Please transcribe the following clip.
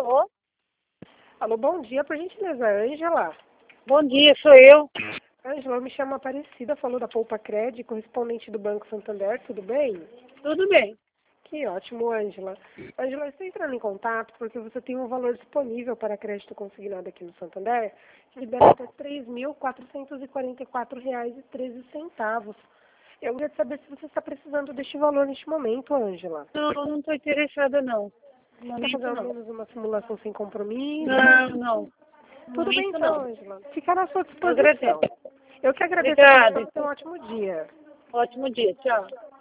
Alô? Alô, bom dia, por gentileza, Ângela. Bom dia, sou eu. Ângela, eu me chamo Aparecida, falou da Poupa Cred, correspondente do Banco Santander, tudo bem? Tudo bem. Que ótimo, Ângela. Ângela, eu estou entrando em contato porque você tem um valor disponível para crédito consignado aqui no Santander, que deve até R$ 3.444,13. Eu queria saber se você está precisando deste valor neste momento, Ângela. Não estou interessada, não. No Quer momento, fazer ao não. menos uma simulação sem compromisso? Não. No Tudo bem momento, então, não. Ângela. Fica à sua Eu agradeço. disposição. Eu que agradeço a Obrigada. atenção. Tenha um ótimo dia. Ótimo dia. Tchau.